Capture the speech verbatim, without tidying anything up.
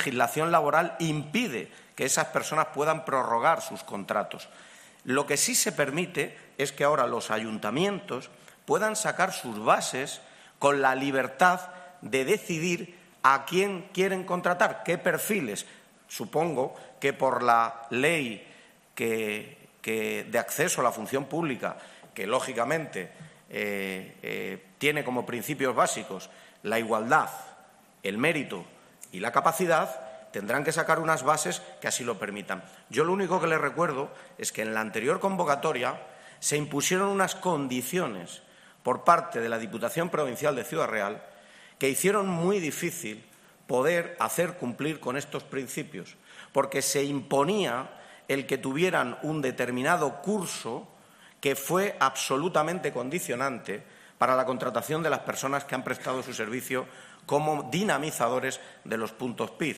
legislación laboral impide que esas personas puedan prorrogar sus contratos. Lo que sí se permite es que ahora los ayuntamientos puedan sacar sus bases con la libertad de decidir a quién quieren contratar, qué perfiles. Supongo que por la ley que, que de acceso a la función pública, que lógicamente eh, eh, tiene como principios básicos la igualdad, el mérito y la capacidad, tendrán que sacar unas bases que así lo permitan. Yo lo único que les recuerdo es que en la anterior convocatoria se impusieron unas condiciones por parte de la Diputación Provincial de Ciudad Real que hicieron muy difícil poder hacer cumplir con estos principios, porque se imponía el que tuvieran un determinado curso que fue absolutamente condicionante para la contratación de las personas que han prestado su servicio como dinamizadores de los puntos P I Z.